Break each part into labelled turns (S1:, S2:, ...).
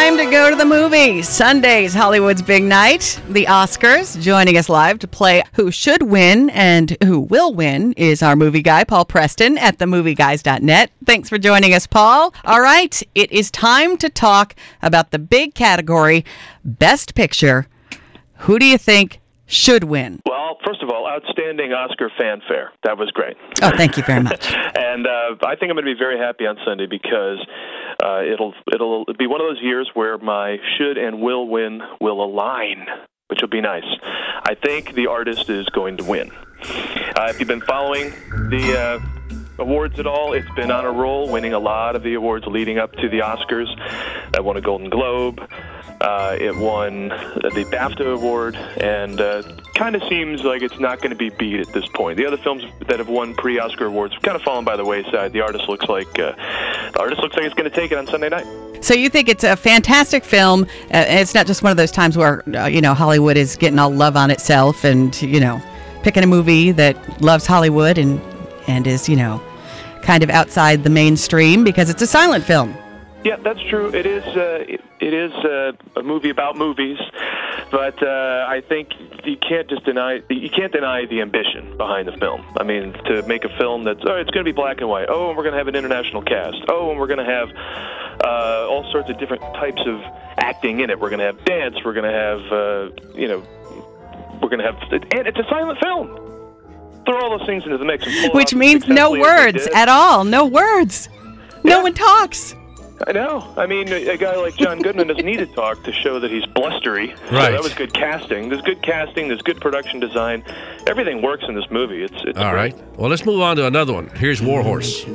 S1: time to go to the movies. Sundays, Hollywood's big night, the Oscars. Joining us live to play Who Should Win and Who Will Win is our movie guy, Paul Preston at themovieguys.net. Thanks for joining us, Paul. All right, it is time to talk about the big category, Best Picture. Who do you think should win?
S2: Well, first of all, outstanding Oscar fanfare. That was great.
S1: Oh, thank you very much.
S2: And I think I'm going to be very happy on Sunday because it'll be one of those years where my should and will win will align, which will be nice. I think The Artist is going to win. If you've been following the awards at all, it's been on a roll, winning a lot of the awards leading up to the Oscars. It won a Golden Globe. It won the BAFTA award, and kind of seems like it's not going to be beat at this point. The other films that have won pre-Oscar awards have kind of fallen by the wayside. The Artist looks like it's going to take it on Sunday night.
S1: So you think it's a fantastic film? It's not just one of those times where Hollywood is getting all love on itself, and picking a movie that loves Hollywood and is kind of outside the mainstream because it's a silent film.
S2: Yeah, that's true. It is a movie about movies, but I think you can't deny the ambition behind the film. I mean, to make a film that's it's going to be black and white. Oh, and we're going to have an international cast. Oh, and we're going to have all sorts of different types of acting in it. We're going to have dance. We're going to have and it's a silent film. Throw all those things into the mix,
S1: which means no words at all. No words. No one talks.
S2: I know. I mean, a guy like John Goodman doesn't need to talk to show that he's blustery.
S3: Right.
S2: So that was good casting. There's good casting. There's good production design. Everything works in this movie. It's
S3: all right. Well, let's move on to another one. Here's War Horse.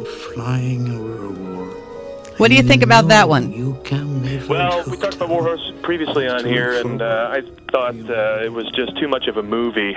S1: What do you think about that one?
S2: Well, we talked about War Horse previously on here, and I thought it was just too much of a movie.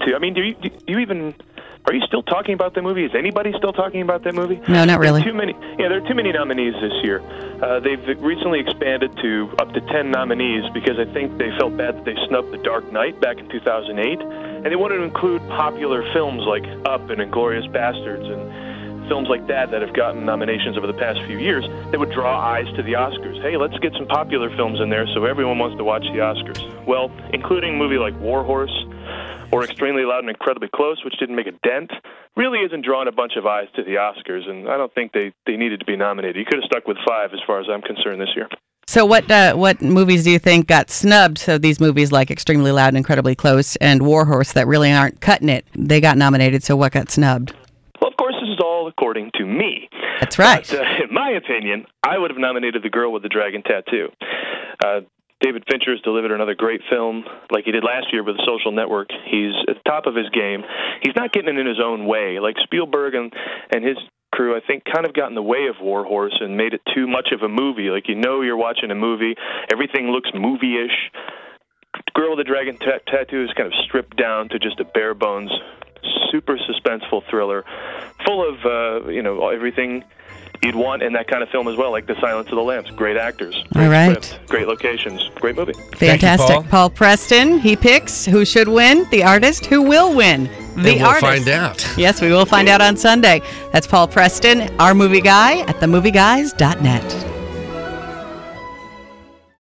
S2: Are you still talking about that movie? Is anybody still talking about that movie?
S1: No, not really.
S2: There are too many nominees this year. They've recently expanded to up to 10 nominees because I think they felt bad that they snubbed The Dark Knight back in 2008, and they wanted to include popular films like Up and Inglourious Bastards and films like that have gotten nominations over the past few years that would draw eyes to the Oscars. Hey, let's get some popular films in there so everyone wants to watch the Oscars. Well, including a movie like War Horse or Extremely Loud and Incredibly Close, which didn't make a dent, really isn't drawing a bunch of eyes to the Oscars, and I don't think they needed to be nominated. You could have stuck with 5 as far as I'm concerned this year.
S1: So what movies do you think got snubbed? So these movies like Extremely Loud and Incredibly Close and War Horse that really aren't cutting it, they got nominated, so what got snubbed?
S2: Well, of course, this is all according to me.
S1: That's right.
S2: But, in my opinion, I would have nominated The Girl with the Dragon Tattoo. David Fincher has delivered another great film like he did last year with The Social Network. He's at the top of his game. He's not getting it in his own way. Like Spielberg and his crew, I think, kind of got in the way of War Horse and made it too much of a movie. Like, you're watching a movie. Everything looks movie-ish. Girl with the Dragon Tattoo is kind of stripped down to just a bare-bones, super suspenseful thriller full of, everything you'd want in that kind of film as well, like The Silence of the Lambs. Great actors, great script, great locations, great movie.
S1: Fantastic. You, Paul Preston, he picks Who Should Win, The Artist, Who Will Win, The Artist.
S3: We'll find out.
S1: Yes, we will find out on Sunday. That's Paul Preston, our movie guy at themovieguys.net.